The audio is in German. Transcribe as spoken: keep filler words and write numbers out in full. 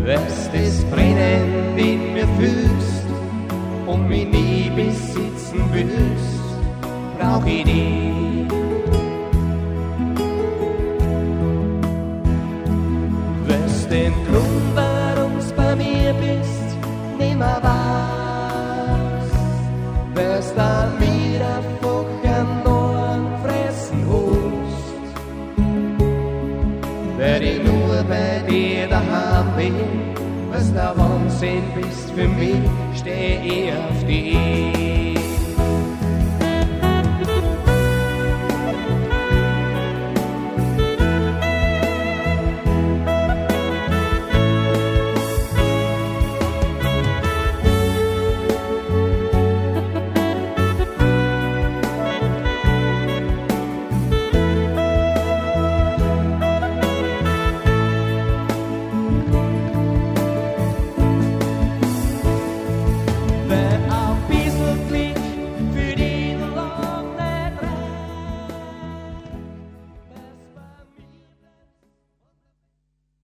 wirst es brennen in mir fühlst und mich nie besitzen willst, brauch ich dich. Wirst den Grund, warum's bei mir bist, nimmer weiß, wirst an mir einfach nur fressen hast, wer ich nur bei dir daheim bin, was der Wahnsinn bist für mich, steh ich auf dich.